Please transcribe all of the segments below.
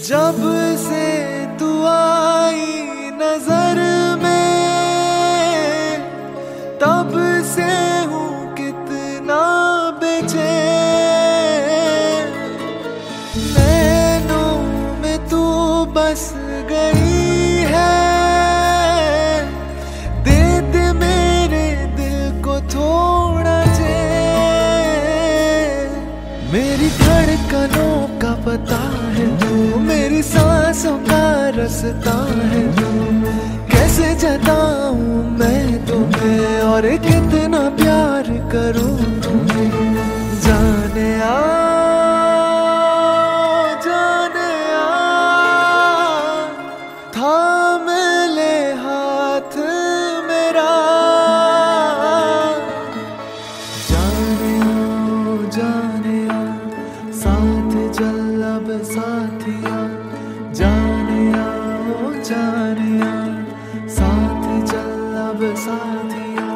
जब से तू आई नजर में, तब से हूँ कितना बेचैन। नैनों में तू बस गई है, दे दे मेरे दिल को थोड़ा चैन। मेरी धड़कनों का पता है तू, मेरी सांसों का रास्ता है तू। कैसे जताऊं मैं तुम्हें और कितना प्यार करूं तुम्हें। जाने आ थाम ले हाथ मेरा। जाने आ साथ चल अब साथिया। जाने आ साथ चल अब साथिया।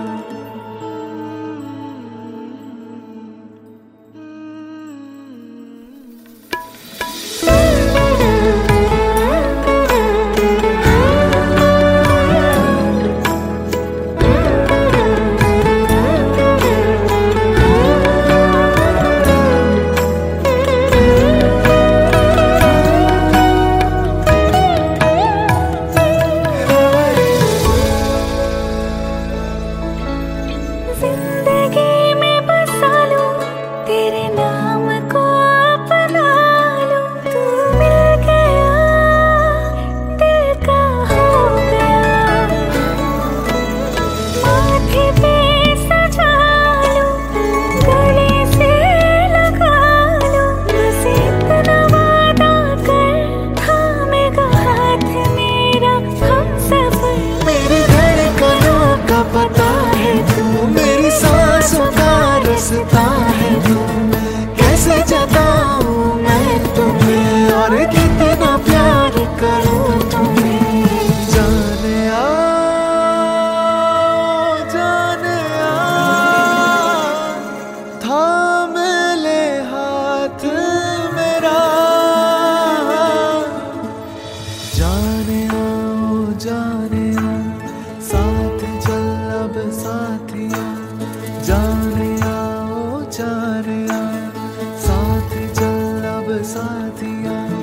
जिंदगी में बसा लूं, तेरे नाम को अपना लूं। तू मिल गया, दिल का हो गया। माथे पे सजा लूं, गले से लगा लूं। बस इतना वादा कर, थामेगा हाथ मेरा हमसफर। मेरी धड़कनों का पता है तू, मेरी सांसों का रास्ता है तू। कैसे जताऊं मैं तुम्हें और कितना प्यार करूं तुम्हें। जाने आ थाम ले हाथ मेरा। जाने आ साथ चल अब साथिया। जाने आ साथ चल अब साथिया।